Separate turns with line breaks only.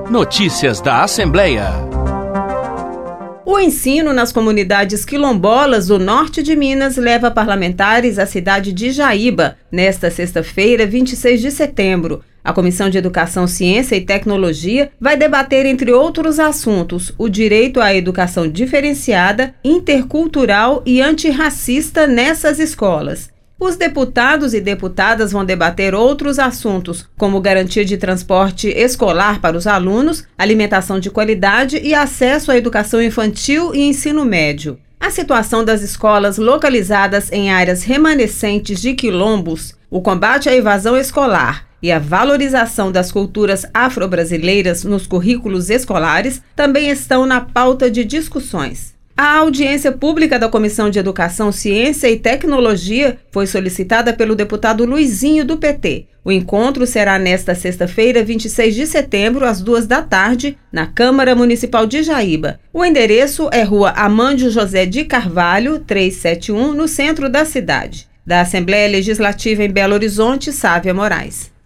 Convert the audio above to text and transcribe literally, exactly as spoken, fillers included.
Notícias da Assembleia.
O ensino nas comunidades quilombolas do norte de Minas leva parlamentares à cidade de Jaíba, nesta sexta-feira, vinte e seis de setembro. A Comissão de Educação, Ciência e Tecnologia vai debater, entre outros assuntos, o direito à educação diferenciada, intercultural e antirracista nessas escolas. Os deputados e deputadas vão debater outros assuntos, como garantia de transporte escolar para os alunos, alimentação de qualidade e acesso à educação infantil e ensino médio. A situação das escolas localizadas em áreas remanescentes de quilombos, o combate à evasão escolar e a valorização das culturas afro-brasileiras nos currículos escolares também estão na pauta de discussões. A audiência pública da Comissão de Educação, Ciência e Tecnologia foi solicitada pelo deputado Luizinho, do P T. O encontro será nesta sexta-feira, vinte e seis de setembro, às duas da tarde, na Câmara Municipal de Jaíba. O endereço é Rua Amândio José de Carvalho, trezentos e setenta e um, no centro da cidade. Da Assembleia Legislativa em Belo Horizonte, Sávia Moraes.